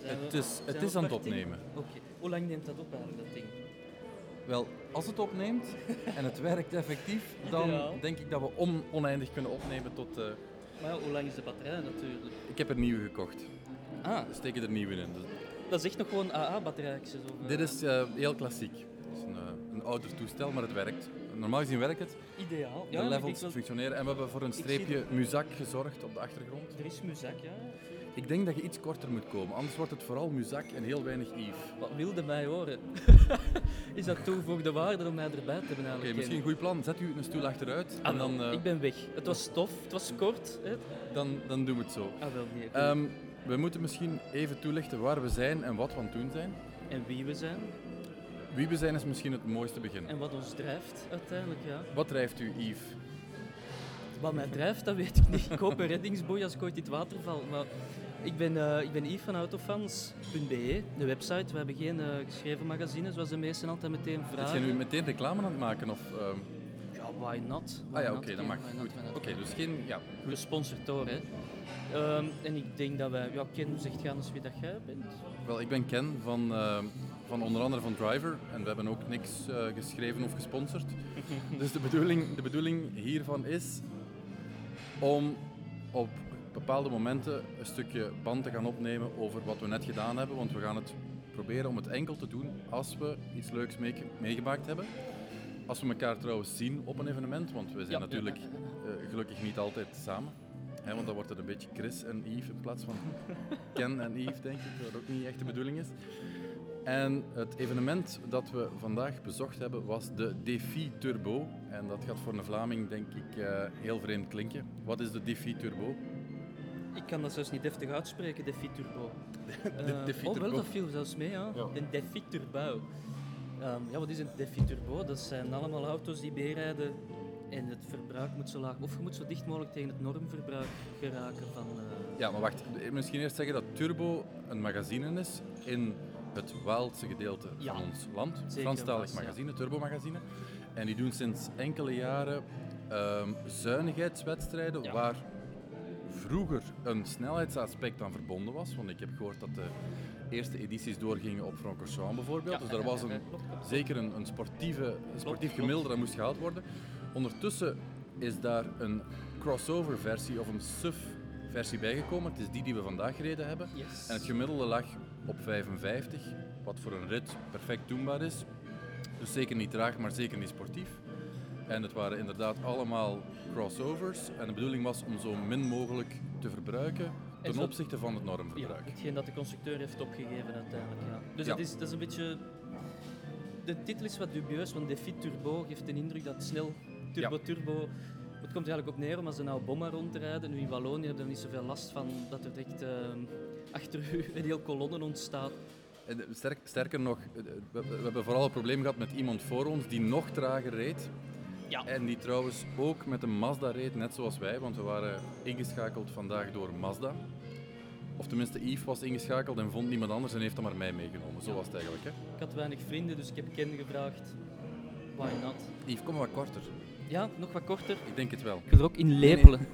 Het is aan het opnemen. Oké. Hoe lang neemt dat op eigenlijk, dat ding? Wel, als het opneemt en het werkt effectief, dan Ideaal. denk ik dat we oneindig kunnen opnemen tot... Maar ja, hoe lang is de batterij natuurlijk? Ik heb er nieuwe gekocht. Ah, We steken er nieuwe in. Dus dat is echt nog gewoon AA-batterijtjes? dit is heel klassiek. Het is een ouder toestel, maar het werkt. Normaal gezien werkt het. Ideaal. De maar levels ik wil- functioneren. En we hebben voor een zie streepje muzak gezorgd op de achtergrond. Er is muzak, ja. Ik denk dat je iets korter moet komen, anders wordt het vooral muzak en heel weinig Yves. Wat wilde mij horen? Is dat toegevoegde waarde om mij erbij te hebben Oké, eigenlijk? misschien een goed plan. Zet u een stoel achteruit Ah, en wel, dan, ik ben weg. Het was tof, het was kort. Hè? dan doen we het zo. Ah, wel, nee. We moeten misschien even toelichten waar we zijn en wat we aan het doen zijn. En wie we zijn Wie we zijn is misschien het mooiste begin. en wat ons drijft uiteindelijk, ja. Wat drijft u, Yves? Wat mij drijft, dat weet ik niet. Ik koop een reddingsboei als ik ooit in het water val. Maar ik ben Yves van autofans.be, de website. We hebben geen geschreven magazine, zoals de meesten altijd meteen Is vragen. jij nu meteen reclame aan het maken? Of, Ja, why not? Why Ah ja, not? oké, dat mag. Why not, Goed. why not? Oké, dus geen... Ja, goed. Gesponsord door, hè. En ik denk dat wij... Ja, Ken, zegt gaan eens wie dat jij bent. Wel, ik ben Ken van onder andere van Driver en we hebben ook niks geschreven of gesponsord. Dus de bedoeling hiervan is om op bepaalde momenten een stukje band te gaan opnemen over wat we net gedaan hebben, want we gaan het proberen om het enkel te doen als we iets leuks meegemaakt hebben. Als we elkaar trouwens zien op een evenement, want we zijn natuurlijk gelukkig niet altijd samen. Hè, want dan wordt het een beetje Chris en Yves in plaats van Ken en Yves, denk ik, wat ook niet echt de bedoeling is. En het evenement dat we vandaag bezocht hebben was de Défi Turbo. En dat gaat voor een Vlaming, denk ik, heel vreemd klinken. Wat is de Défi Turbo? Ik kan dat zelfs niet deftig uitspreken, Defi Turbo. Defi Wel, Turbo. dat viel zelfs mee, ja. Ja. Een Defi Turbo. Ja, wat is een Defi Turbo? Dat zijn allemaal auto's die meerijden en het verbruik moet zo laag... Of je moet zo dicht mogelijk tegen het normverbruik geraken van... Ja, maar wacht. Misschien eerst zeggen dat Turbo een magazine is in het Waalse gedeelte Ja. van ons land. Zeker Franstalig vast, ja. magazine, Turbo-magazine. En die doen sinds enkele jaren zuinigheidswedstrijden Ja. waar vroeger een snelheidsaspect aan verbonden was. Want ik heb gehoord dat de eerste edities doorgingen op Francorchamps bijvoorbeeld. Dus daar was klopt. zeker een sportief Klopt. gemiddelde dat moest gehaald worden. Ondertussen is daar een crossover versie of een SUV versie bijgekomen. Het is die we vandaag gereden hebben. Yes. En het gemiddelde lag op 55, wat voor een rit perfect doenbaar is. Dus zeker niet traag, maar zeker niet sportief. En het waren inderdaad allemaal crossovers. En de bedoeling was om zo min mogelijk te verbruiken ten zo- opzichte van het Ja, normverbruik. hetgeen dat de constructeur heeft opgegeven uiteindelijk, ja. Dus Ja. dat is een beetje... De titel is wat dubieus, want Defi Turbo geeft de indruk dat snel turbo... Het komt eigenlijk op neer om als ze nou bommen rondrijden. Nu in Wallonië hebben we niet zoveel last van dat er echt achter u een heel kolonne ontstaat. En sterker nog, we hebben vooral een probleem gehad met iemand voor ons die nog trager reed. Ja. En die trouwens ook met een Mazda reed, net zoals wij, want we waren ingeschakeld vandaag door Mazda. Of tenminste, Yves was ingeschakeld en vond niemand anders en heeft dan maar mij meegenomen. Zo was het eigenlijk, hè? Ik had weinig vrienden, dus ik heb Ken gevraagd. Why not? Yves, kom maar wat korter. Ja, nog wat korter. Ik denk het wel. Ik wil er ook in lepelen.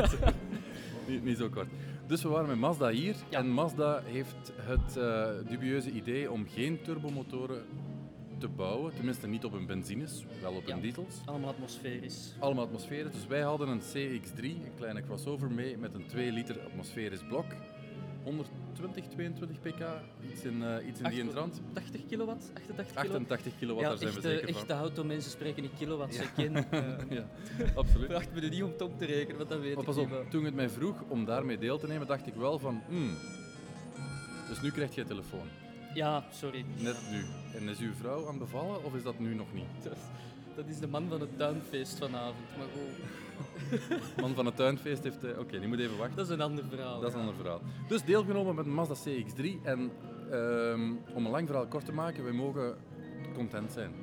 Niet zo kort. Dus we waren met Mazda hier Ja. en Mazda heeft het dubieuze idee om geen turbomotoren te bouwen. Tenminste niet op hun benzines, wel op hun diesels. Allemaal atmosferisch. Allemaal atmosferisch. Dus wij hadden een CX-3, een kleine crossover mee met een 2 liter atmosferisch blok. 120, 22 pk, iets in die trant. 80 kilowatt? 88 kilowatt? 88 kilowatt, Ja, daar zijn we zeker van. echte automensen spreken niet kilowatts. Ik ken. Ja, absoluut. Vraagt me er niet om het om te rekenen, want dat weet Maar ik pas niet. op, toen het mij vroeg om daarmee deel te nemen, dacht ik wel van... Dus nu krijg je een telefoon. Ja, sorry. Net nu. En is uw vrouw aan het bevallen of is dat nu nog niet? Dat is de man van het tuinfeest vanavond. Maar goed, Man van het tuinfeest heeft... Oké, die moet even wachten. dat is een ander verhaal. Dat is een ander verhaal. Dus deelgenomen met een Mazda CX-3. En om een lang verhaal kort te maken, wij mogen content zijn.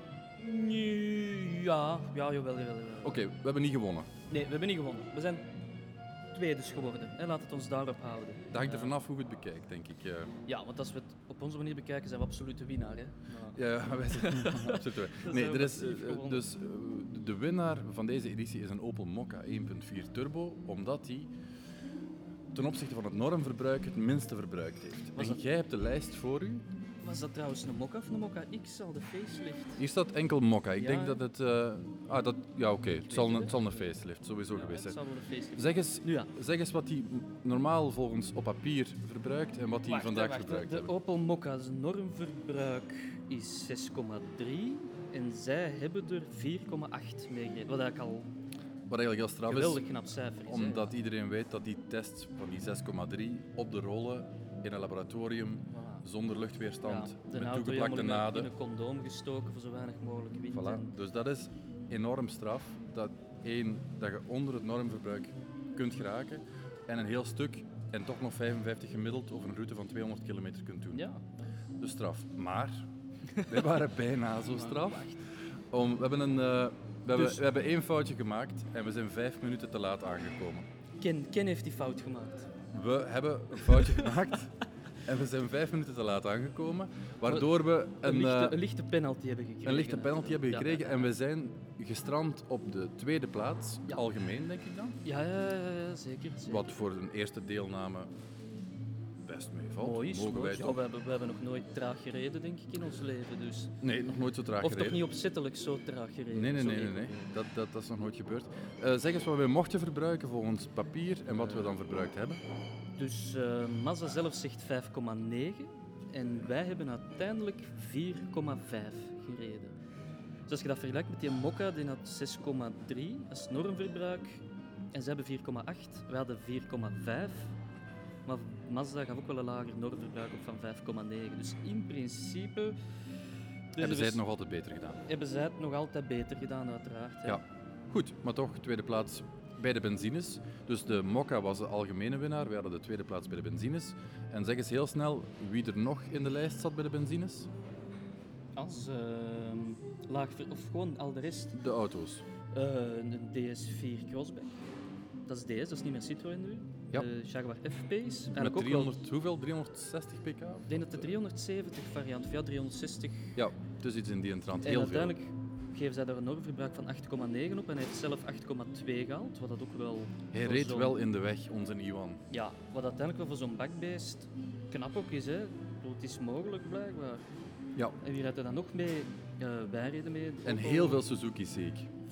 Ja, jawel. Oké, we hebben niet gewonnen. Nee, we hebben niet gewonnen. We zijn tweedes geworden. Hè. Laat het ons daarop houden. Dat hangt er vanaf hoe je het bekijkt, denk ik. Ja, want als we het op onze manier bekijken, zijn we absoluut de winnaar. Hè. Maar- Ja, wij zijn absoluut waar. Dat Nee, zijn er is, massief gewonnen. dus de winnaar van deze editie is een Opel Mokka 1.4 Turbo, omdat die ten opzichte van het normverbruik het minste verbruikt heeft. En jij hebt de lijst voor u. Was dat trouwens een Mokka of een Mokka X, al de facelift? Hier staat enkel Mokka. Ik Ja. denk dat het... oké. Het zal een facelift sowieso geweest Het zijn. zal wel een facelift Zeg eens wat hij normaal volgens op papier verbruikt en wat hij vandaag verbruikt De hebben. Opel Mokka's normverbruik is 6,3 en zij hebben er 4,8 mee gereden. Wat eigenlijk al Wat eigenlijk heel straf geweldig is, knap cijfer is. omdat iedereen weet dat die test van die 6,3 op de rollen in een laboratorium zonder luchtweerstand, de met auto toegeplakte helemaal naden. in een condoom gestoken voor zo weinig mogelijk wind. Voilà. En- Dus dat is enorm straf. Dat je onder het normverbruik kunt geraken en een heel stuk en toch nog 55 gemiddeld over een route van 200 kilometer kunt doen. Ja, Dus straf. Maar wij waren bijna zo straf. We hebben 1 foutje gemaakt en we zijn 5 minuten te laat aangekomen. Ken heeft die fout gemaakt. We hebben een foutje gemaakt en we zijn 5 minuten te laat aangekomen, waardoor we Een lichte penalty hebben gekregen. een lichte penalty hebben Ja. gekregen en we zijn gestrand op de tweede plaats, Ja. algemeen denk ik dan. Ja, zeker. Wat voor een eerste deelname best meevalt. Mooi is, Mogen wij ja, toch? we hebben nog nooit traag gereden, denk ik, in ons leven. Dus. Nee, nog nooit zo traag Of gereden. toch niet opzettelijk zo traag gereden. Nee. Sorry. Dat is nog nooit gebeurd. Zeg eens wat we mochten verbruiken volgens papier en wat we dan verbruikt hebben. Dus Mazda zelf zegt 5,9 en wij hebben uiteindelijk 4,5 gereden. Dus als je dat vergelijkt met die Mokka, die had 6,3 als normverbruik en ze hebben 4,8, wij hadden 4,5. Maar Mazda gaf ook wel een lager normverbruik op van 5,9. Dus in principe Hebben zij het nog altijd beter gedaan. hebben zij het nog altijd beter gedaan, uiteraard. Ja. Goed, maar toch tweede plaats bij de benzines. Dus de Mokka was de algemene winnaar. We hadden de tweede plaats bij de benzines. En zeg eens heel snel wie er nog in de lijst zat bij de benzines. Als of gewoon al de rest. De auto's. Een DS4 Crossback. Dat is DS, dat is niet meer Citroën nu. Ja. De Jaguar F-Pace. Met Eigenlijk ook 300, hoeveel? 360 pk? wel, ik denk dat de 370 variant, of ja, 360. Ja, dus iets in die trant. En Heel veel. uiteindelijk geven zij daar een normverbruik van 8,9 op en hij heeft zelf 8,2 gehaald. Wat dat ook wel. Hij voor reed zo'n- wel in de weg, onze Iwan. Ja, wat uiteindelijk wel voor zo'n bakbeest knap ook is, hè. Ik bedoel, het is mogelijk blijkbaar. Ja. En wie rijdt er dan nog mee? Wij reden mee. En Opel. heel veel Suzuki's zie ik.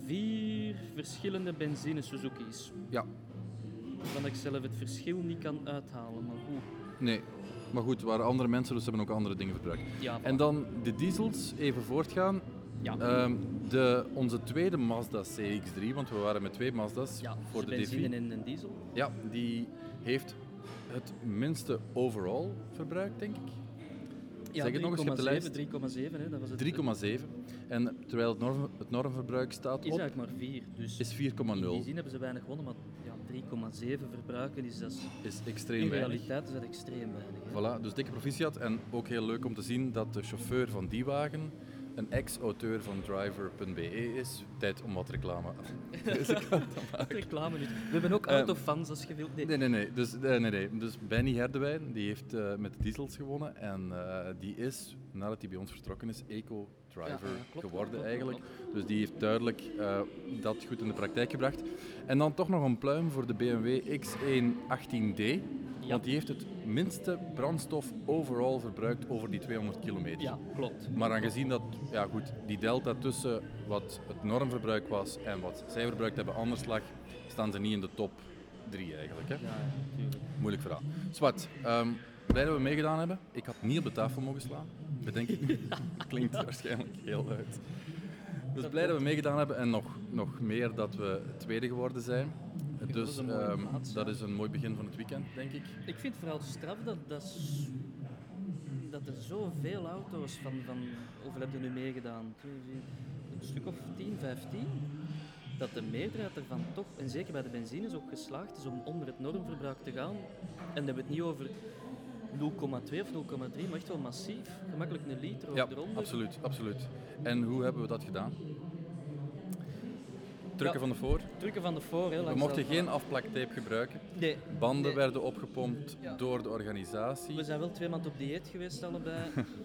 4 verschillende benzine Suzuki's. Ja. Waarvan ik zelf het verschil niet kan uithalen, maar goed. Nee. Maar goed, er waren andere mensen, dus ze hebben ook andere dingen verbruikt. Ja, En dan de diesels, even voortgaan. ja. Onze tweede Mazda CX-3, want we waren met 2 Mazda's Ja, voor de benzine DV. en een diesel. Ja, die heeft het minste overall verbruik, denk ik. Ja, Zeg het nog eens, je hebt de lijst. 3,7, hè, dat was het. 3,7. En terwijl het normverbruik staat Is op, eigenlijk maar 4, dus is in die 4,0. zin hebben ze weinig gewonnen, maar ja, 3,7 verbruiken is dat Is extreem in weinig. realiteit is dat extreem weinig. Hè. Voilà, dus dikke proficiat. En ook heel leuk om te zien dat de chauffeur van die wagen een ex-auteur van driver.be is. Tijd om wat reclame deze kant te maken. Reclame niet. We hebben ook autofans als je wilt. Nee. Nee. Dus Benny Herdewijn die heeft met de diesels gewonnen. En die is, nadat hij bij ons vertrokken is, eco-driver klopt, geworden klopt. eigenlijk. Dus die heeft duidelijk dat goed in de praktijk gebracht. En dan toch nog een pluim voor de BMW X1 18D. Ja. Want die heeft het minste brandstof overall verbruikt over die 200 kilometer. Ja, klopt. Maar aangezien dat die delta tussen wat het normverbruik was en wat zij verbruikt hebben anders lag, staan ze niet in de top 3 eigenlijk. Hè? Ja, natuurlijk. Moeilijk verhaal. Zwart, blij dat we meegedaan hebben. Ik had niet op de tafel mogen slaan, bedenk ik nu. Klinkt waarschijnlijk heel luid. Dus blij dat we meegedaan hebben en nog meer dat we tweede geworden zijn. dat is Dus een mooie maat, dat ja. is een mooi begin van het weekend, denk ik. Ik vind het vooral straf dat er zoveel auto's van hoeveel hebben er nu meegedaan? Een stuk of 10, 15? Dat de meerderheid ervan toch, en zeker bij de benzines ook geslaagd is om onder het normverbruik te gaan. En dan hebben we het niet over 0,2 of 0,3, maar echt wel massief. Gemakkelijk een liter of Ja, eronder. absoluut. En hoe hebben we dat gedaan? Trucken van de voor? trucken van de voor. Hè, We mochten geen afplaktape gebruiken. Nee. Banden Nee. werden opgepompt door de organisatie. We zijn wel 2 maanden op dieet geweest allebei.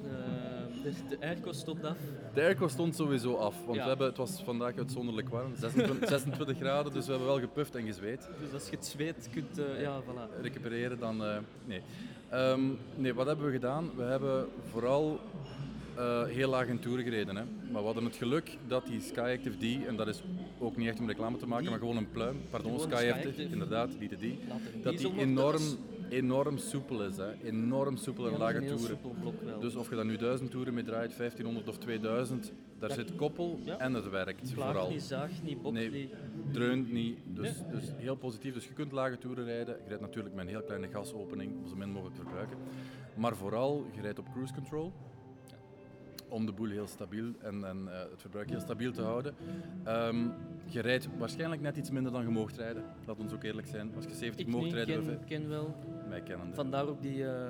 De airco stond af. De airco stond sowieso af, want Ja. het was vandaag uitzonderlijk warm, 26 graden, dus we hebben wel gepuft en gezweet. Dus als je het zweet kunt... ja, voilà. Recupereren dan... nee. Nee, wat hebben we gedaan? We hebben vooral heel laag in toeren gereden. Hè. Maar we hadden het geluk dat die Skyactiv D, en dat is ook niet echt om reclame te maken, maar gewoon een pluim. Pardon, Gewoon Skyactiv, Skyactiv. inderdaad, niet de D. Laat er Dat diesel die nog thuis. enorm soepel is. Hè. Enorm soepel en Ja, dat is lage een heel toeren. soepel blok wel. Dus of je daar nu 1000 toeren mee draait, 1500 of 2000, daar Dat- zit koppel ja. en het werkt Klaagt vooral. niet, zaagt niet, bokt Nee, niet. dreunt niet, dus heel positief. Dus je kunt lage toeren rijden. Je rijdt natuurlijk met een heel kleine gasopening, om zo min mogelijk te verbruiken. Maar vooral, je rijdt op cruise control. Om de boel heel stabiel en het verbruik heel stabiel te houden. Je rijdt waarschijnlijk net iets minder dan je moogt rijden. Laat ons ook eerlijk zijn. Als je 70 Ik moogt niet, rijden, ken wel. mij kennende. Vandaar ook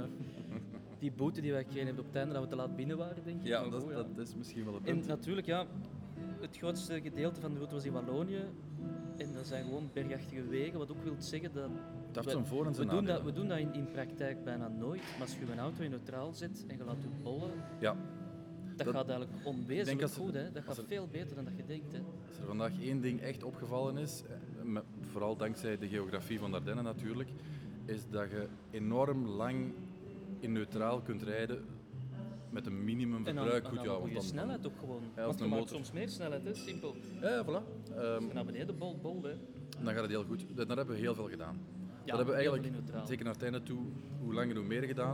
die boete die wij gekregen hebben op het einde dat we te laat binnen waren, denk ik. Ja, Maar goed, dat is misschien wel een En punt. natuurlijk, ja, het grootste gedeelte van de route was in Wallonië. En dat zijn gewoon bergachtige wegen, wat ook wil zeggen dat... Het heeft zijn voor- en zijn we doen nadelen. dat, we doen dat in praktijk bijna nooit. Maar als je een auto in neutraal zet en je laat je bollen, Ja. dat Dat- gaat eigenlijk Ik denk onwezenlijk als er- goed. Hè. Dat als gaat er- veel beter dan dat je denkt. Hè. Als er vandaag één ding echt opgevallen is, vooral dankzij de geografie van Dardenne natuurlijk, is dat je enorm lang in neutraal kunt rijden met een minimum En verbruik. dan Goed, ja, een want goede dan... snelheid ook gewoon. als Want je een maakt motor. soms meer snelheid, hè. Simpel. Ja, voilà. En naar beneden bol, hè. Dan gaat het heel goed. Daar hebben we heel veel gedaan. Ja, dat hebben we heel eigenlijk, veel in neutraal. zeker naar het einde toe, hoe langer hoe meer gedaan.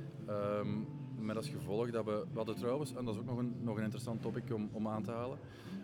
Met als gevolg dat we hadden trouwens, en dat is ook nog een interessant topic om aan te halen.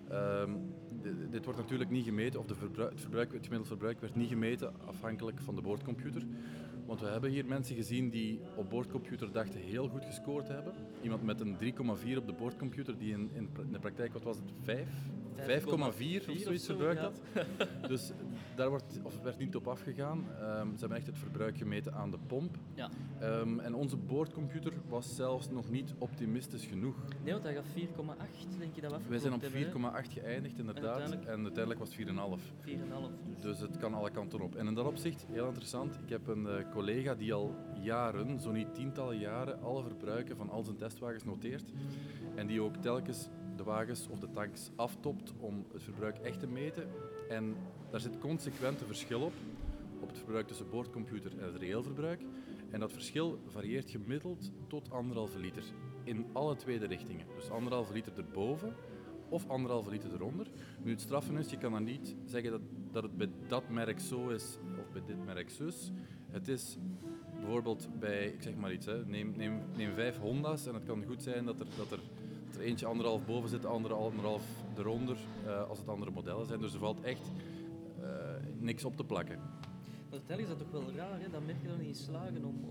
Dit wordt natuurlijk niet gemeten, of het gemiddeld verbruik werd niet gemeten afhankelijk van de boordcomputer. Want we hebben hier mensen gezien die op boordcomputer dachten heel goed gescoord te hebben. Iemand met een 3,4 op de boordcomputer die in de praktijk, wat was het, 5? 5,4 of zoiets verbruikt had. Dus daar werd niet op afgegaan. Ze hebben echt het verbruik gemeten aan de pomp. Ja. En onze boordcomputer was zelfs nog niet optimistisch genoeg. Nee, want hij gaat 4,8, denk je dat we Wij zijn op afgeklopt hebben, hè? 4,8 geëindigd inderdaad. uiteindelijk? En uiteindelijk was het 4,5. 4,5. Dus het kan alle kanten op. En in dat opzicht, heel interessant, ik heb een collega die al jaren, zo niet tientallen jaren, alle verbruiken van al zijn testwagens noteert. En die ook telkens de wagens of de tanks aftopt om het verbruik echt te meten. En daar zit consequent een verschil op het verbruik tussen boordcomputer en het reëel verbruik. En dat verschil varieert gemiddeld tot 1,5 liter. In alle twee de richtingen. Dus 1,5 liter erboven of 1,5 liter eronder. Nu het straffen is, je kan dan niet zeggen dat het bij dat merk zo is of bij dit merk zo is. Het is bijvoorbeeld bij, ik zeg maar iets, hè, neem 5 Honda's en het kan goed zijn dat er eentje 1,5 boven zit, de andere 1,5 eronder als het andere modellen zijn. Dus er valt echt niks op te plakken. Maar uiteindelijk is dat toch wel raar, hè? Dat merk je er niet in slagen om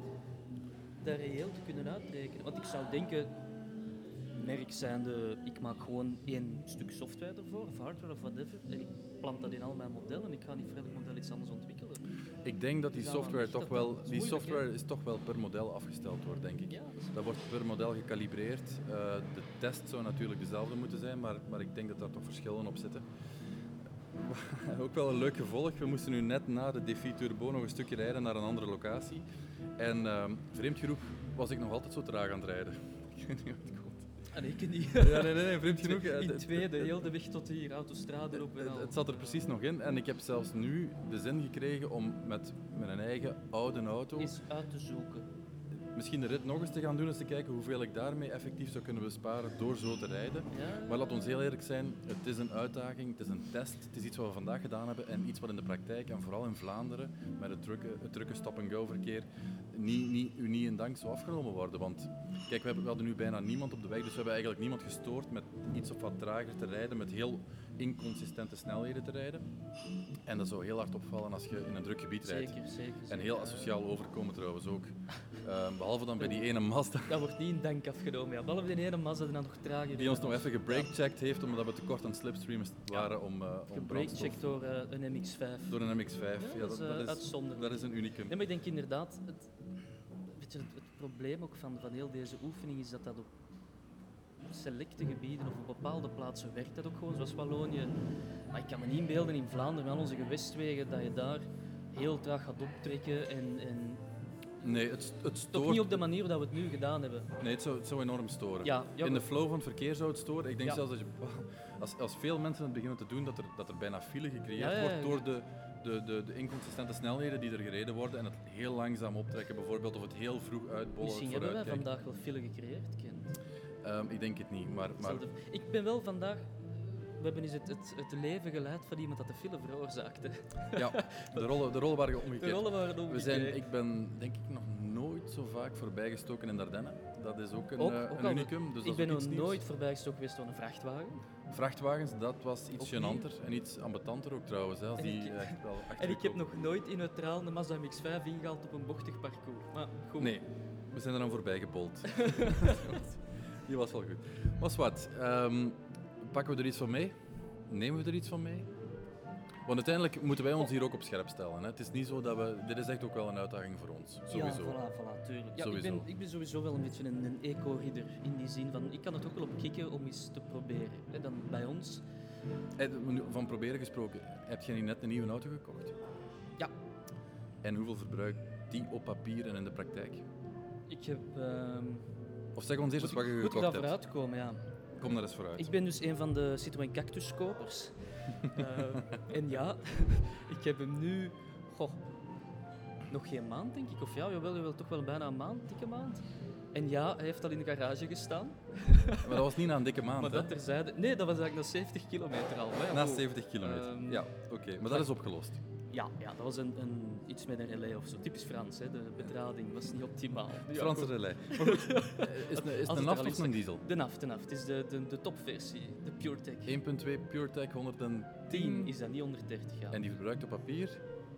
dat reëel te kunnen uitrekenen. Want ik zou denken, merk zijnde, ik maak gewoon één stuk software ervoor, of hardware of whatever, en ik plant dat in al mijn modellen en ik ga niet voor elk model iets anders ontwikkelen. Ik denk dat die Ja, software dat toch is wel, moeilijk, die hè? software is toch wel per model afgesteld wordt, denk ik. Ja, Dat wordt per model gecalibreerd. De test zou natuurlijk dezelfde moeten zijn, maar ik denk dat daar toch verschillen op zitten. Ook wel een leuk gevolg. We moesten nu net na de Defy Turbo nog een stukje rijden naar een andere locatie. En vreemd genoeg was ik nog altijd zo traag aan het rijden. Ik weet niet wat het komt. en ik niet. Ja, nee, vreemd genoeg. In tweede, heel de weg tot hier, autostrade op en al. Het zat er precies nog in en ik heb zelfs nu de zin gekregen om met mijn eigen oude auto Is uit te zoeken. misschien de rit nog eens te gaan doen, eens te kijken hoeveel ik daarmee effectief zou kunnen besparen door zo te rijden. Ja. Maar laat ons heel eerlijk zijn, het is een uitdaging, het is een test, het is iets wat we vandaag gedaan hebben en iets wat in de praktijk en vooral in Vlaanderen met het drukke stop-and-go verkeer niet in dank zou afgenomen worden. Want kijk, we hadden nu bijna niemand op de weg, dus we hebben eigenlijk niemand gestoord met iets of wat trager te rijden, met heel inconsistente snelheden te rijden. En dat zou heel hard opvallen als je in een druk gebied rijdt. Zeker. En heel asociaal overkomen trouwens ook. Behalve dan bij die ene Mazda Dat wordt niet in dank afgenomen. Ja. Behalve die ene Mazda die dan nog trager die ons nog even gebreakcheckt heeft omdat we te kort aan het slipstreamen waren om brandstof. gebreakcheckt door een MX-5. Door een MX-5. Ja, dat is, uitzonderlijk. dat is een unicum. Nee, maar ik denk inderdaad, het probleem ook van heel deze oefening is dat op selecte gebieden of op bepaalde plaatsen werkt dat ook gewoon, zoals Wallonië. Maar ik kan me niet inbeelden in Vlaanderen, met al onze gewestwegen, dat je daar heel traag gaat optrekken en Nee, het stoort... toch niet op de manier dat we het nu gedaan hebben. Nee, het zou enorm storen. Ja, In de flow van het verkeer zou het storen. Ik denk Ja. zelfs dat je, als veel mensen het beginnen te doen, dat er bijna file gecreëerd Ja. wordt door de inconsistente snelheden die er gereden worden en het heel langzaam optrekken bijvoorbeeld, of het heel vroeg uitbollen, Misschien hebben wij vooruitkijken. vandaag wel file gecreëerd, Ken. Ik denk het niet, maar Ik ben wel vandaag... We hebben eens het leven geleid van iemand dat de file veroorzaakte. ja, de rollen waren omgekeerd. De rollen waren omgekeerd. Ik ben denk ik nog nooit zo vaak voorbijgestoken in Dardenne. Dat is ook een Ook een unicum. Dus ik dat ben is ook nog iets nieuws. nooit voorbijgestoken geweest door een vrachtwagen. Vrachtwagens, dat was iets Opnieuw. gênanter en iets ambetanter ook trouwens. Hè, als En die ik- echt wel En ik heb achterkomen. nog nooit in neutraal een Mazda MX-5 ingehaald op een bochtig parcours. Maar goed. Nee, we zijn er dan voorbij gebold. Die was wel goed. Maar wat, pakken we er iets van mee? Nemen we er iets van mee? Want uiteindelijk moeten wij ons hier ook op scherp stellen. Hè. Het is niet zo dat we... Dit is echt ook wel een uitdaging voor ons. Sowieso. Ja, voilà, tuurlijk. Ja, Sowieso. Ik ben sowieso wel een beetje een eco-ridder. In die zin van, ik kan het ook wel op kicken om eens te proberen. En dan bij ons... Van proberen gesproken, heb je niet net een nieuwe auto gekocht? Ja. En hoeveel verbruikt die op papier en in de praktijk? Ik heb... Of zeg ons eerst eens wat je moet ik gekocht daar hebt. vooruit komen, ja. Kom daar eens vooruit. Ik ben dus een van de Citroën Cactus-kopers. En ja, ik heb hem nu... Goh, nog geen maand, denk ik. Of ja, jawel, toch wel bijna een maand, dikke maand. En ja, hij heeft al in de garage gestaan. Maar dat was niet na een dikke maand, Maar hè? dat terzijde... Nee, dat was eigenlijk na 70 kilometer al. Maar ja, Na goed. 70 kilometer. Ja, oké. Maar dat is opgelost. Ja, dat was iets met een relais of zo. Typisch Frans, hè. De bedrading was niet optimaal. Ja, Franse goed. relais. Maar goed, is het Als een het er naft al of is, een diesel? De NAF. Het is de topversie, de PureTech. 1.2 PureTech 110 10 is dat, niet 130 jaar. en die verbruikt op papier.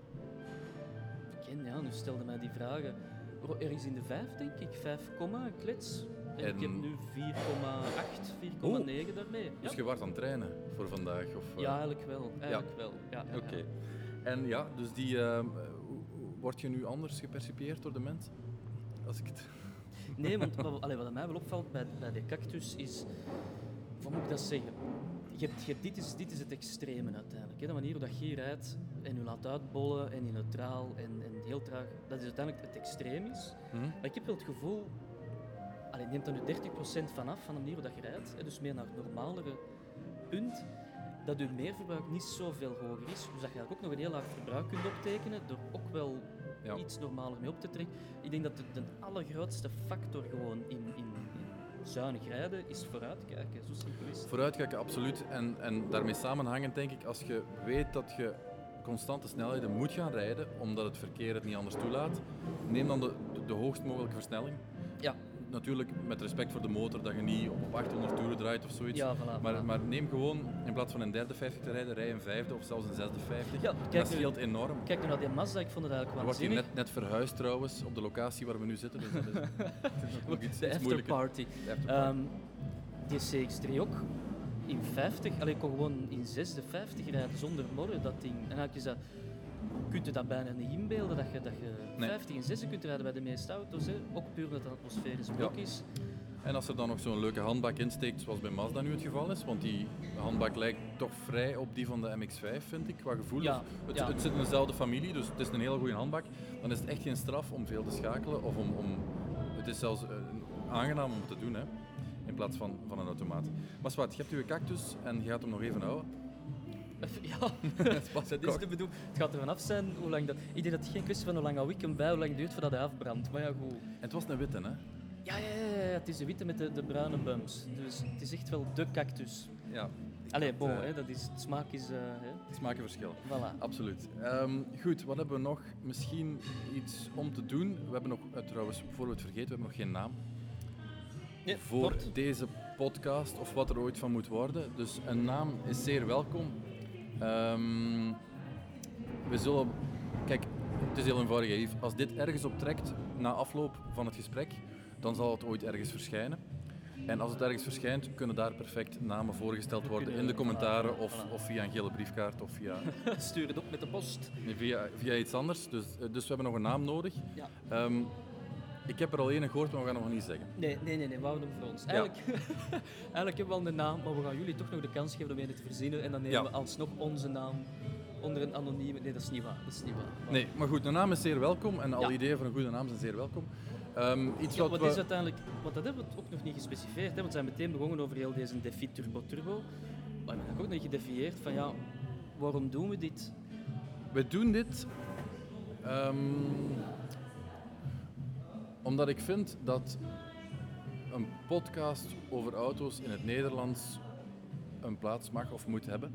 Ken, ja, nu stelde mij die vragen. Ergens in de 5, denk ik. 5, klets. En ik heb En- nu 4,8, 4,9 daarmee. Ja. Dus je was aan het trainen voor vandaag? Of, Ja, eigenlijk wel. Eigenlijk wel. Ja, Oké. En ja, dus die, word je nu anders gepercipieerd door de mens? Als ik het... Nee, want wat mij wel opvalt bij de Cactus is... Hoe moet ik dat zeggen? Je hebt, dit is het extreme uiteindelijk. Hè? De manier hoe dat je hier rijdt en je laat uitbollen en in neutraal en heel traag. Dat is uiteindelijk het extreem is. Maar ik heb wel het gevoel... neemt er nu 30% vanaf van de manier hoe dat je rijdt. Hè? Dus meer naar het normalere punt. Dat je meerverbruik niet zoveel hoger is. Dus dat je eigenlijk ook nog een heel laag verbruik kunt optekenen. Door ook wel Ja. iets normaler mee op te trekken. Ik denk dat de allergrootste factor gewoon in zuinig rijden is vooruitkijken. Zo simpel is het. Vooruitkijken, absoluut. En daarmee samenhangend denk ik, als je weet dat je constante snelheden moet gaan rijden, omdat het verkeer het niet anders toelaat, neem dan de hoogst mogelijke versnelling. Ja. Natuurlijk met respect voor de motor, dat je niet op 800 toeren draait of zoiets. Ja, voilà, voilà. Maar neem gewoon, in plaats van een derde 50 te rijden, rij een vijfde of zelfs een zesde 50. Ja, Dat kijk nu- scheelt enorm. Kijk nu naar die Mazda, ik vond het eigenlijk Er wordt hier waanzinnig. net verhuisd trouwens, op de locatie waar we nu zitten. Dus dat is, het is nog iets, De iets moeilijker. afterparty. De afterparty. Die CX-3 ook in 50, ik kon gewoon in zesde 50 rijden zonder morren, dat ding. En eigenlijk is dat, kunt je dat bijna niet inbeelden, dat je Nee. 50 en 6 kunt rijden bij de meeste auto's. Hè. Ook puur omdat het een atmosferisch blok is. En als er dan nog zo'n leuke handbak insteekt, zoals bij Mazda nu het geval is, want die handbak lijkt toch vrij op die van de MX-5, vind ik, qua gevoel. Ja, ja. Het zit in dezelfde familie, dus het is een hele goede handbak. Dan is het echt geen straf om veel te schakelen, of het is zelfs aangenaam om te doen, hè, in plaats van een automaat. Maar zwart, je hebt je Cactus en je gaat hem nog even houden. Ja, dat is de bedoeling. Het gaat er vanaf zijn hoe lang dat... Ik denk dat het geen kwestie van hoe lang hou ik hem bij, hoe lang het duurt voordat hij afbrandt. Maar ja, goed. En het was een witte, hè? Ja, het is de witte met de bruine bumps. Dus het is echt wel de Cactus. Ja. Allee, bon, hè, dat is, het smaak is... Het smakenverschil. Voilà. Absoluut. Goed, wat hebben we nog? Misschien iets om te doen. We hebben nog, trouwens, voor we het vergeten, we hebben nog geen naam. Ja, Voor klopt. deze podcast of wat er ooit van moet worden. Dus een naam is zeer welkom. We zullen... Kijk, het is heel eenvoudig, Yves. Als dit ergens op trekt na afloop van het gesprek, dan zal het ooit ergens verschijnen. En als het ergens verschijnt, kunnen daar perfect namen voorgesteld worden in de commentaren of via een gele briefkaart of Stuur het op met de post. via iets anders. Dus we hebben nog een naam nodig. Ja. Ik heb er al één gehoord, maar we gaan hem nog niet zeggen. Nee, we houden hem voor ons. Eigenlijk hebben we al een naam, maar we gaan jullie toch nog de kans geven om een te verzinnen. En dan nemen we alsnog onze naam onder een anonieme... Nee, dat is niet waar. Maar... Nee, maar goed, de naam is zeer welkom en alle ideeën voor een goede naam zijn zeer welkom. Wat is uiteindelijk... Want dat hebben we ook nog niet gespecificeerd, hè, want we zijn meteen begonnen over heel deze Defeat Turbo. Maar we hebben ook nog gedefinieerd van waarom doen we dit? We doen dit omdat ik vind dat een podcast over auto's in het Nederlands een plaats mag of moet hebben.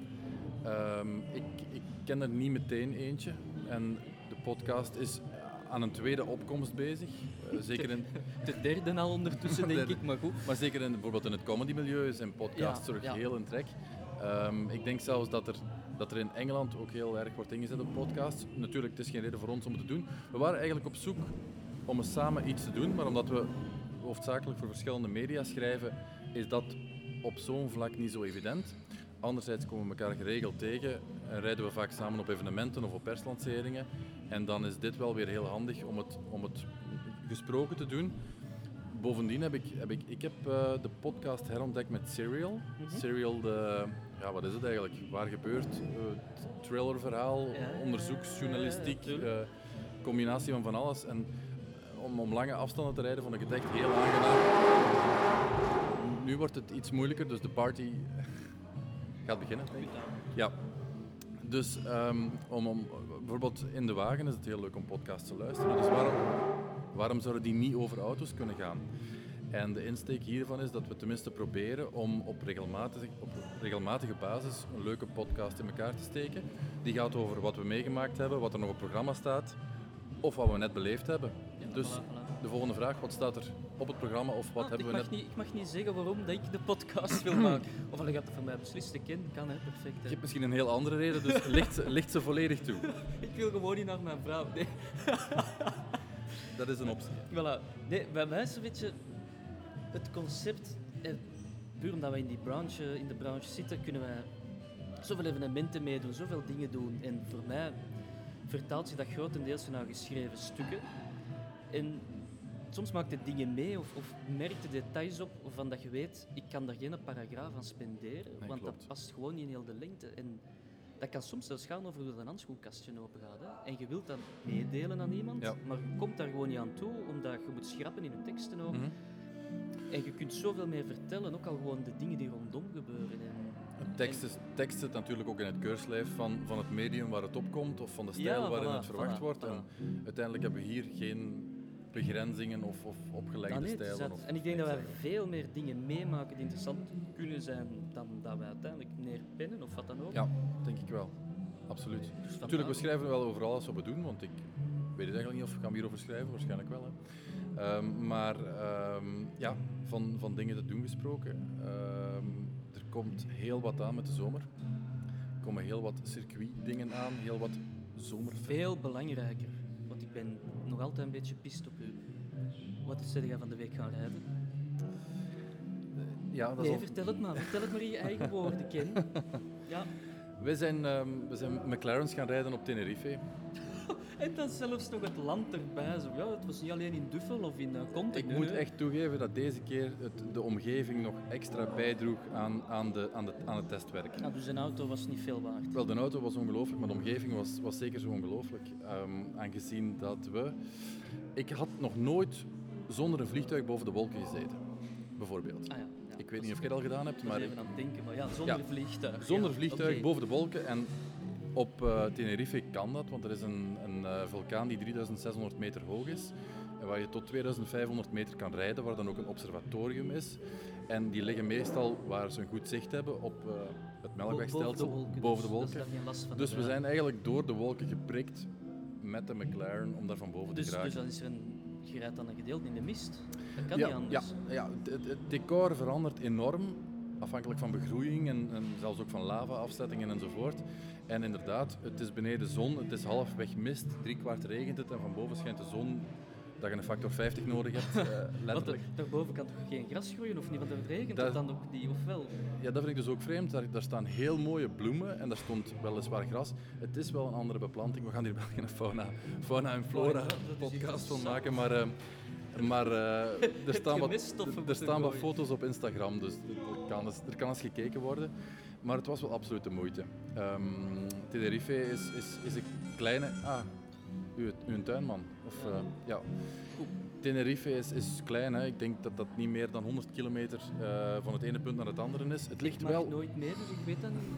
Ik ken er niet meteen eentje en de podcast is aan een tweede opkomst bezig. Zeker in... De derde al ondertussen, denk ik, maar goed. Maar zeker bijvoorbeeld in het comedymilieu zijn podcasts terug heel in trek. Ik denk zelfs dat er in Engeland ook heel erg wordt ingezet op podcasts. Natuurlijk, het is geen reden voor ons om het te doen. We waren eigenlijk op zoek om eens samen iets te doen, maar omdat we hoofdzakelijk voor verschillende media schrijven, is dat op zo'n vlak niet zo evident. Anderzijds komen we elkaar geregeld tegen en rijden we vaak samen op evenementen of op perslanceringen. En dan is dit wel weer heel handig om het gesproken te doen. Bovendien heb ik de podcast herontdekt met Serial. Serial, wat is het eigenlijk? Waar gebeurt? Thrillerverhaal, onderzoeksjournalistiek, combinatie van alles. En om lange afstanden te rijden vond ik het echt heel aangenaam. Nu wordt het iets moeilijker, dus de party gaat beginnen. Ja. Dus bijvoorbeeld in de wagen is het heel leuk om podcasts te luisteren. Dus waarom zouden die niet over auto's kunnen gaan? En de insteek hiervan is dat we tenminste proberen om op regelmatige basis een leuke podcast in elkaar te steken. Die gaat over wat we meegemaakt hebben, wat er nog op programma staat of wat we net beleefd hebben. Dus de volgende vraag, wat staat er op het programma of wat hebben we net... Ik mag niet zeggen waarom dat ik de podcast wil maken. Of je gaat het voor mij beslist te kennen. Kan, hè? Perfect. Hè? Je hebt misschien een heel andere reden, dus licht ze volledig toe. Ik wil gewoon niet naar mijn vrouw. Nee. Dat is een optie. Voilà. Nee, bij mij is een beetje het concept... puur omdat wij in de branche zitten, kunnen wij zoveel evenementen meedoen, zoveel dingen doen. En voor mij vertaalt zich dat grotendeels naar geschreven stukken. En soms maakt het dingen mee of merkt de details op waarvan dat je weet, ik kan daar geen paragraaf aan spenderen, nee, want klopt. dat past gewoon niet in heel de lengte. En dat kan soms zelfs gaan over hoe een handschoenkastje open gaat. Hè. En je wilt dat meedelen aan iemand, maar je komt daar gewoon niet aan toe, omdat je moet schrappen in je teksten ook. Mm-hmm. En je kunt zoveel meer vertellen, ook al gewoon de dingen die rondom gebeuren. Tekst zit natuurlijk ook in het keurslijf van het medium waar het op komt of van de stijl waarin het verwacht wordt. En uiteindelijk hebben we hier geen begrenzingen of opgelegde stijlen. En ik denk dat wij veel meer dingen meemaken die interessant kunnen zijn dan dat wij uiteindelijk neerpennen of wat dan ook. Ja, denk ik wel. Absoluut. Dus natuurlijk, we schrijven wel over alles wat we doen, want ik weet het eigenlijk niet of we gaan hierover schrijven, waarschijnlijk wel. Hè. Van dingen te doen gesproken. Er komt heel wat aan met de zomer. Er komen heel wat circuitdingen aan, heel wat zomerfeesten. Veel belangrijker, want ik ben nog altijd een beetje pist op u. Wat is jij van de week gaan rijden? Vertel het maar in je eigen woorden, Ken. Ja. We zijn McLaren's gaan rijden op Tenerife. En dan zelfs nog het land erbij. Zo. Ja, het was niet alleen in Duffel of in Conte. Ik moet echt toegeven dat deze keer de omgeving nog extra bijdroeg aan het testwerk. Ja, dus een auto was niet veel waard? Wel, de auto was ongelooflijk, maar de omgeving was zeker zo ongelooflijk. Aangezien dat ik had nog nooit zonder een vliegtuig boven de wolken gezeten. Bijvoorbeeld. Ah, ja. Ik weet niet of je het al gedaan hebt, maar... Even aan het denken, maar zonder vliegtuig. Zonder vliegtuig boven de wolken. En op Tenerife kan dat, want er is een vulkaan die 3600 meter hoog is. En waar je tot 2500 meter kan rijden, waar dan ook een observatorium is. En die liggen meestal waar ze een goed zicht hebben op het Melkwegstelsel, boven de wolken. Dus we zijn eigenlijk door de wolken geprikt met de McLaren om daar van boven te geraken. Dus dan is er je rijdt dan een gedeelte in de mist. Dat kan niet anders. Ja, het decor verandert enorm, afhankelijk van begroeiing en zelfs ook van lava-afzettingen enzovoort. En inderdaad, het is beneden zon, het is halfweg mist, 3/4 regent het en van boven schijnt de zon dat je een factor 50 nodig hebt, Want letterlijk. daarboven kan toch geen gras groeien of niet, want het regent Dat- het dan ook niet, of wel? Ja, dat vind ik dus ook vreemd. Daar staan heel mooie bloemen en daar stond weliswaar gras. Het is wel een andere beplanting. We gaan hier wel geen fauna en flora dat is hier podcast van zat. maken, maar er staan wat, meststoffen er moeten staan wat gooien? foto's op Instagram, dus er kan eens gekeken worden. Maar het was wel absoluut de moeite. Tenerife is een kleine... uw tuinman. Ja. Tenerife is klein, hè. Ik denk dat dat niet meer dan 100 kilometer van het ene punt naar het andere is. Het ligt Ik mag wel... nooit mee, dus ik weet dat niet.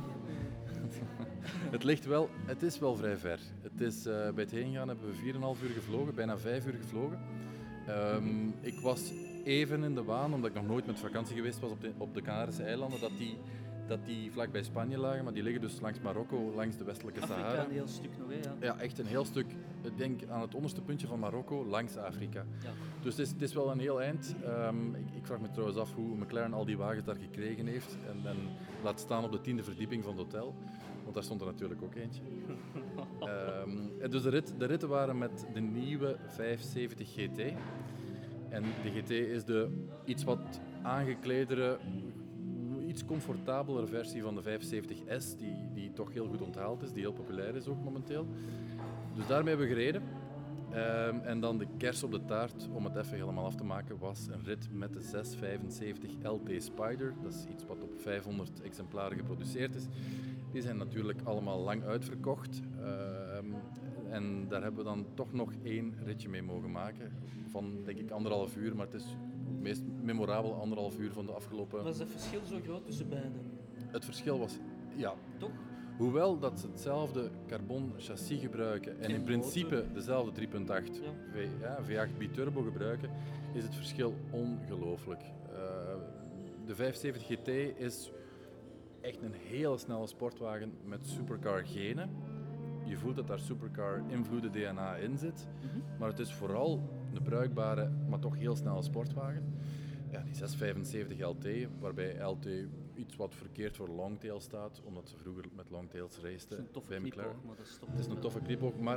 Het is wel vrij ver. Het is, bij het heengaan hebben we 4,5 uur gevlogen, bijna 5 uur gevlogen. Ik was even in de waan, omdat ik nog nooit met vakantie geweest was op de Canarische eilanden, dat die vlak bij Spanje lagen, maar die liggen dus langs Marokko, langs de westelijke Afrika Sahara. een heel stuk nog, hè, ja. Ja, echt een heel stuk, ik denk aan het onderste puntje van Marokko, langs Afrika. Ja. Dus het is wel een heel eind. Ik vraag me trouwens af hoe McLaren al die wagens daar gekregen heeft. En laat staan op de 10e verdieping van het hotel. Want daar stond er natuurlijk ook eentje. Dus de ritten waren met de nieuwe 570 GT. En de GT is de iets wat aangekledere, iets comfortabelere versie van de 570S, die toch heel goed onthaald is, die heel populair is ook momenteel. Dus daarmee hebben we gereden. En dan de kers op de taart, om het even helemaal af te maken, was een rit met de 675 LT Spider. Dat is iets wat op 500 exemplaren geproduceerd is. Die zijn natuurlijk allemaal lang uitverkocht. En daar hebben we dan toch nog 1 ritje mee mogen maken. Van, denk ik, 1,5 uur, maar het is het meest memorabele 1,5 uur van de afgelopen... Was het verschil zo groot tussen beiden? Het verschil was, ja, Toch? hoewel dat ze hetzelfde carbon chassis gebruiken en En in principe motor. dezelfde 3.8 V8 biturbo gebruiken, is het verschil ongelooflijk. De 570 GT is echt een hele snelle sportwagen met supercar genen. Je voelt dat daar supercar invloeden DNA in zit, maar het is vooral een bruikbare, maar toch heel snelle sportwagen. Ja, die 675 LT, waarbij LT iets wat verkeerd voor longtail staat, omdat ze vroeger met longtails Het is raceten een toffe bij McLaren. kniepoog, maar dat stopt Het is een wel. toffe kniepoog, maar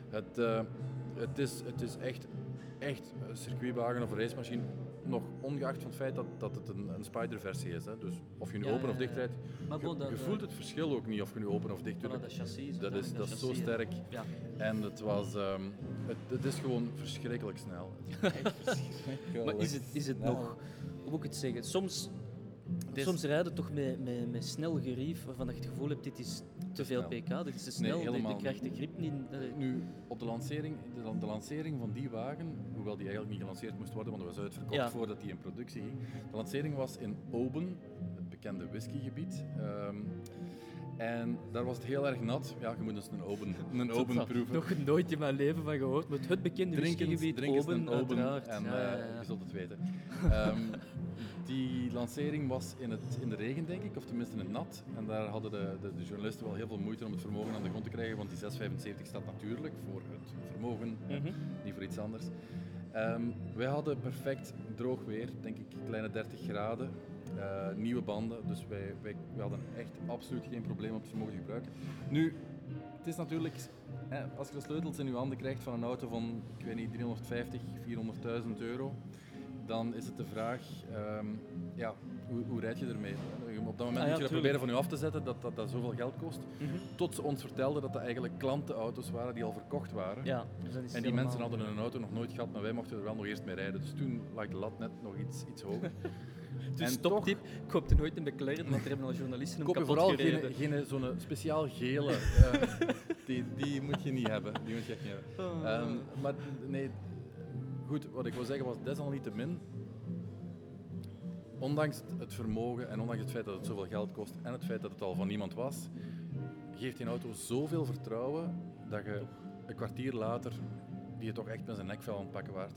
het is echt een circuitwagen of een racemachine, nog ongeacht van het feit dat het een Spider-versie is. Hè. Dus of je nu Ja, open of ja, dicht ja. rijdt, Maar bon, je voelt het verschil ook niet of je nu open of dicht doet. Voilà, dat chassis. Dat is zo chassis, hè. sterk. Ja. En het is gewoon verschrikkelijk snel. Echt verschrikkelijk Maar is het snel. nog, hoe moet ik het zeggen, soms is- Soms rijden toch met snel gerief waarvan je het gevoel hebt dit is te veel snel. pk, dit is te snel, helemaal je krijgt de grip niet. Nu, op de lancering van die wagen, hoewel die eigenlijk niet gelanceerd moest worden, want dat was uitverkocht Ja. voordat die in productie ging. De lancering was in Oben, het bekende whiskygebied. En daar was het heel erg nat. Ja, je moet dus een Oben proeven. Nog nooit in mijn leven van gehoord, maar het bekende whiskygebied drink eens Oben, een Oben uiteraard. en Ja, ja, ja. je zult het weten. Die lancering was in de regen, denk ik, of tenminste in het nat. En daar hadden de journalisten wel heel veel moeite om het vermogen aan de grond te krijgen, want die 675 staat natuurlijk voor het vermogen, niet voor iets anders. Wij hadden perfect droog weer, denk ik, kleine 30 graden. Nieuwe banden, dus wij hadden echt absoluut geen probleem om het vermogen te gebruiken. Nu, het is natuurlijk, als je de sleutels in je handen krijgt van een auto van, ik weet niet, 350, 400.000 euro, dan is het de vraag, hoe rijd je ermee? Op dat moment moet je dat proberen van je af te zetten, dat zoveel geld kost. Tot ze ons vertelden dat dat eigenlijk klantenauto's waren die al verkocht waren. Ja, dus dat is En die helemaal- mensen hadden een auto nog nooit gehad, maar wij mochten er wel nog eerst mee rijden. Dus toen lag de lat net nog iets hoger. Dus en toptip, koopte nooit een McLaren, want er hebben al journalisten hem koop je kapot vooral gereden. geen zo'n speciaal gele. Die moet je niet hebben. Die moet je echt niet hebben. Maar nee, goed, wat ik wil zeggen was desalniettemin, ondanks het vermogen en ondanks het feit dat het zoveel geld kost en het feit dat het al van niemand was, geeft die auto zoveel vertrouwen dat je een kwartier later die je toch echt met zijn nekvel aan het pakken waart.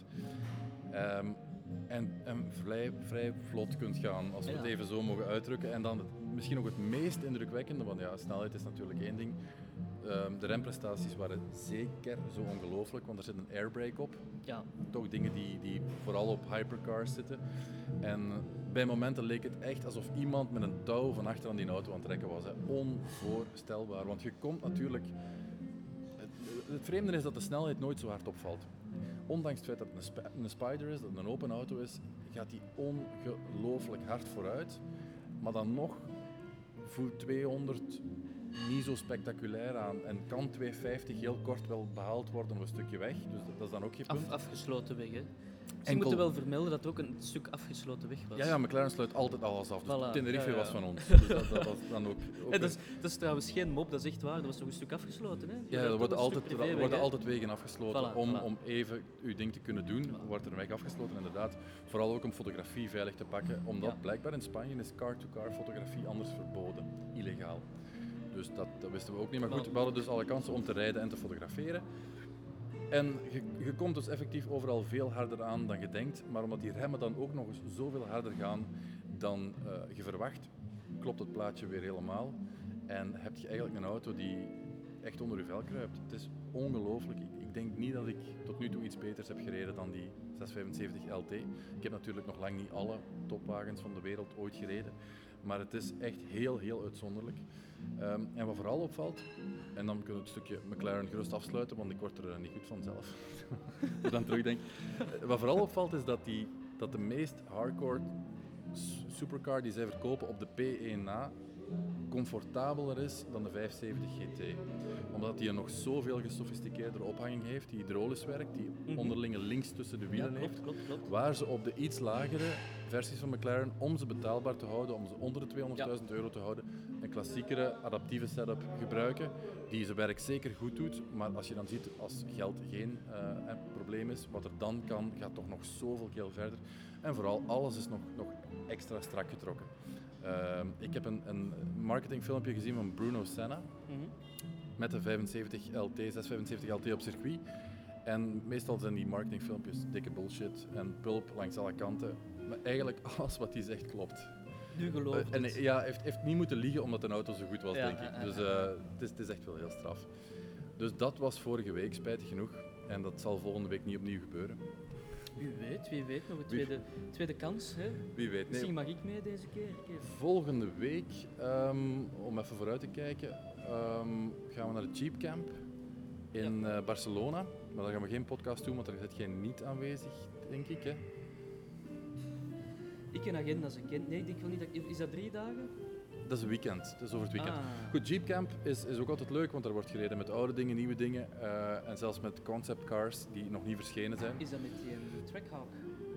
En vrij vlot kunt gaan, als we het even zo mogen uitdrukken. En dan misschien ook het meest indrukwekkende, want ja, snelheid is natuurlijk één ding. De remprestaties waren zeker zo ongelooflijk, want er zit een airbrake op. Ja. Toch dingen die vooral op hypercars zitten. En bij momenten leek het echt alsof iemand met een touw van achter aan die auto aan het trekken was. Hè. Onvoorstelbaar, want je komt natuurlijk... Het vreemde is dat de snelheid nooit zo hard opvalt. ondanks het feit dat het een Spider is, dat het een open auto is, gaat die ongelooflijk hard vooruit. Maar dan nog voelt 200 niet zo spectaculair aan en kan 250 heel kort wel behaald worden op een stukje weg. Dus dat is dan ook geen punt. Afgesloten weg, hè? Ze moeten wel vermelden dat het ook een stuk afgesloten weg was. Ja, McLaren sluit altijd alles af. Dus Voilà. Tenerife Ja. was van ons. Dus dat was dan ook En dat is trouwens geen mop, dat is echt waar. Dat was toch een stuk afgesloten, hè? ja, er worden altijd wegen afgesloten. Voilà, Om even uw ding te kunnen doen, wordt er een weg afgesloten, inderdaad. Vooral ook om fotografie veilig te pakken, omdat blijkbaar in Spanje is car-to-car fotografie anders verboden, illegaal. Dus dat wisten we ook niet. Maar goed, we hadden dus alle kansen om te rijden en te fotograferen. En je komt dus effectief overal veel harder aan dan je denkt, maar omdat die remmen dan ook nog eens zoveel harder gaan dan je verwacht, klopt het plaatje weer helemaal. En heb je eigenlijk een auto die echt onder je vel kruipt. Het is ongelooflijk. Ik denk niet dat ik tot nu toe iets beters heb gereden dan die 675 LT. Ik heb natuurlijk nog lang niet alle topwagens van de wereld ooit gereden, maar het is echt heel, heel uitzonderlijk. En wat vooral opvalt, en dan kunnen we het stukje McLaren gerust afsluiten, want ik word er niet goed van zelf. Als ik dan terugdenk. Wat vooral opvalt is dat de meest hardcore supercar die zij verkopen op de P1 na comfortabeler is dan de 570 GT. Omdat die een nog zoveel gesofisticeerdere ophanging heeft, die hydraulisch werkt, die onderlinge links tussen de wielen heeft. Klopt. Waar ze op de iets lagere versies van McLaren, om ze betaalbaar te houden, om ze onder de €200.000 te houden, een klassiekere adaptieve setup gebruiken, die zijn werk zeker goed doet, maar als je dan ziet, als geld geen probleem is, wat er dan kan, gaat toch nog zoveel keer verder. En vooral, alles is nog extra strak getrokken. Ik heb een marketingfilmpje gezien van Bruno Senna met de 675 LT op circuit. En meestal zijn die marketingfilmpjes dikke bullshit en pulp langs alle kanten. Maar eigenlijk alles wat hij zegt klopt. Nu geloof En ja, heeft niet moeten liegen omdat de auto zo goed was, denk ik. Dus het is echt wel heel straf. Dus dat was vorige week, spijtig genoeg. En dat zal volgende week niet opnieuw gebeuren. Wie weet, nog een tweede kans. Hè? Wie weet. Nee. Misschien mag ik mee deze keer. Volgende week, om even vooruit te kijken, gaan we naar de Jeep Camp in Barcelona. Maar daar gaan we geen podcast doen, want daar zit jij niet aanwezig, denk ik. Hè? Ik ken agenda's, ik ken. Nee, ik denk wel niet dat. Is dat 3 dagen? Dat is een weekend, dat is over het weekend. Ah. Goed, Jeep Camp is ook altijd leuk, want er wordt gereden met oude dingen, nieuwe dingen en zelfs met concept cars die nog niet verschenen zijn. Is dat met die Trackhawk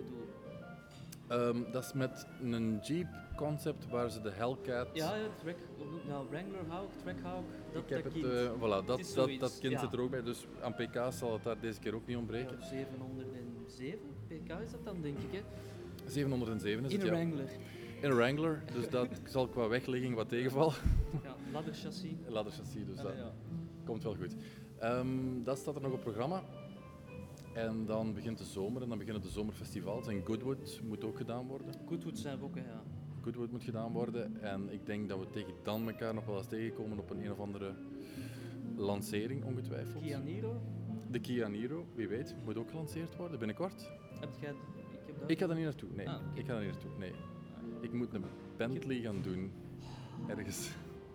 bedoel? Dat is met een Jeep concept waar ze de Hellcat... Ja, Wrangler Hawk, Trackhawk, dat kind. Voilà, dat kind ja. zit er ook bij, dus aan pk zal het daar deze keer ook niet ontbreken. Ja, 707 pk is dat dan, denk ik, hè? 707 is In het, een ja. Wrangler. In een Wrangler, dus dat zal qua wegligging wat tegenvallen. Ja, ladderchassis. Ladderchassis, dus dat Ja. komt wel goed. Dat staat er nog op programma. En dan begint de zomer en dan beginnen de zomerfestivals. En Goodwood moet ook gedaan worden. Goodwood zijn we ook, hè, ja. Goodwood moet gedaan worden. En ik denk dat we tegen dan elkaar nog wel eens tegenkomen op een of andere lancering, ongetwijfeld. Kia Niro. De Kia Niro, wie weet, moet ook gelanceerd worden binnenkort. Heb jij... Ik ga daar niet naartoe, nee. Ah, okay. Ik ga daar niet naartoe, nee. Ik moet een Bentley gaan doen, ergens.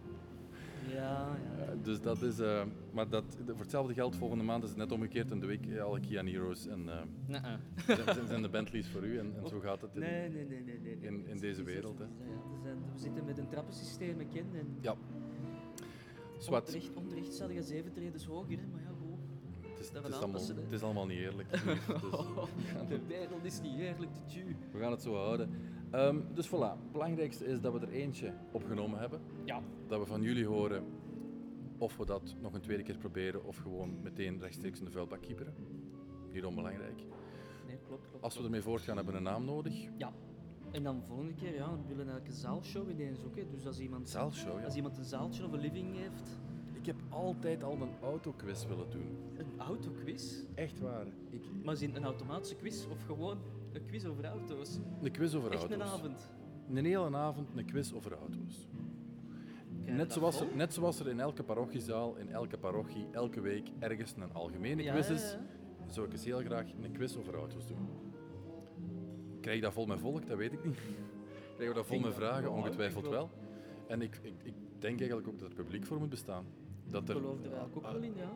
Ja. Dus dat is... maar voor hetzelfde geld volgende maand is het net omgekeerd en doe ik alle Kia Niro's en zijn de Bentleys voor u en zo gaat het in deze wereld. Hè. We zitten met een trappensysteem, ik ken. En Ja. Zwat. Onterecht staan je 7 tredens hoger, hè, maar ja, goed. Het is allemaal niet eerlijk. Dus de wereld is niet eerlijk, de tju. we gaan het zo houden. Dus voilà, het belangrijkste is dat we er eentje opgenomen hebben. Ja. Dat we van jullie horen of we dat nog een tweede keer proberen of gewoon meteen rechtstreeks in de vuilbak kieperen. Niet onbelangrijk. Nee, klopt. Als we ermee voortgaan hebben we een naam nodig. Ja. En dan de volgende keer, ja, we willen elke zaalshow ineens ook. Hè. Dus als iemand, Zaalshow, ja. als iemand een zaaltje of een living heeft. Ik heb altijd al een autoquiz willen doen. Een autoquiz? Echt waar. Maar is het een automatische quiz of gewoon een quiz over auto's? Een quiz over Echt auto's. een avond? Een hele avond een quiz over auto's. Net zoals er in elke parochiezaal, in elke parochie, elke week ergens een algemene quiz is, zou ik eens heel graag een quiz over auto's doen. Krijg je dat vol met volk? Dat weet ik niet. Krijgen we dat vol met vragen? Ongetwijfeld wel. En ik denk eigenlijk ook dat er publiek voor moet bestaan. Ik geloof er eigenlijk ook wel in, ja.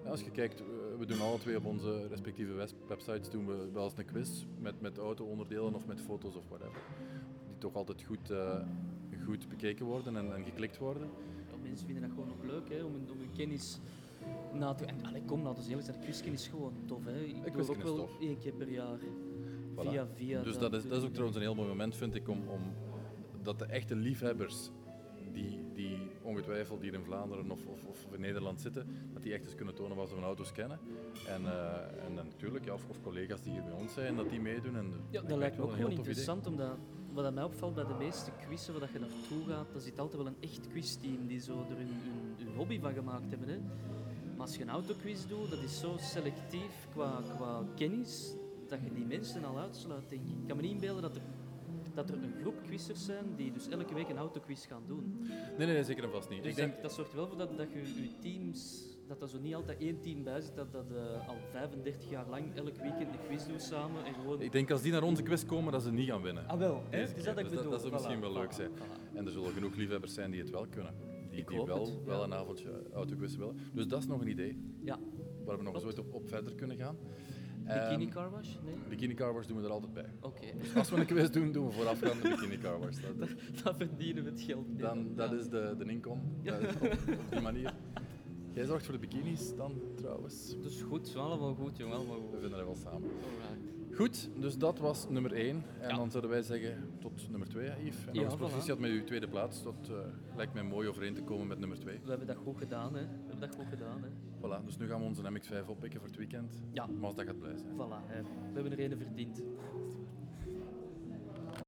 Als je kijkt, we doen alle twee op onze respectieve websites doen we wel eens een quiz met auto-onderdelen of met foto's of whatever. Die toch altijd goed bekeken worden en geklikt worden. Ja, mensen vinden dat gewoon ook leuk, hè, om hun kennis na te... En kom, laten we eerlijk zijn, quizkennis is gewoon tof. Hè. Ik doe ook wel tof. 1 keer per jaar. Voilà. Via dus dat is ook trouwens een heel mooi moment, vind ik, om dat de echte liefhebbers die ongetwijfeld hier in Vlaanderen of in Nederland zitten, dat die echt eens kunnen tonen wat ze van auto's kennen. En natuurlijk, ja, of collega's die hier bij ons zijn, dat die meedoen. En ja, dat lijkt me ook gewoon interessant, omdat wat mij opvalt bij de meeste quizzen waar je naartoe gaat, daar zit altijd wel een echt quizteam die zo er hun hobby van gemaakt hebben. Hè. Maar als je een autoquiz doet, dat is zo selectief qua kennis, dat je die mensen al uitsluit, denk ik. Ik kan me niet inbeelden dat er een groep quizzers zijn die dus elke week een autoquiz gaan doen. Nee, zeker en vast niet. Dus dat zorgt er wel voor dat je teams, dat er zo niet altijd 1 team bij zit, dat al 35 jaar lang elk weekend een quiz doen samen en gewoon... Ik denk als die naar onze quiz komen, dat ze niet gaan winnen. Ah wel, hè? Dus dat ik bedoel. Dat zou misschien wel leuk zijn. En er zullen genoeg liefhebbers zijn die het wel kunnen. Die wel een avondje autoquiz willen. Dus dat is nog een idee. Ja. Waar we nog eens ooit op verder kunnen gaan. Bikini car wash? Nee? Bikini car wash doen we er altijd bij. Oké. Dus als we een quiz doen, doen we voorafgaand de bikini car wash. Dat verdienen we het geld mee. Dat is de inkom. Op die manier. Jij zorgt voor de bikinis dan trouwens. Dus goed, allemaal goed, jongen. Allemaal goed. We vinden dat wel samen. Alright. Goed, dus dat was nummer 1. En dan zouden wij zeggen tot nummer 2, Yves. En nog eens proficiat met uw tweede plaats. Dat lijkt mij mooi overeen te komen met nummer 2. We hebben dat goed gedaan, hè. Voilà, dus nu gaan we onze MX-5 oppikken voor het weekend. Ja. Maar als dat gaat blij zijn. Voilà, hè. We hebben er een verdiend.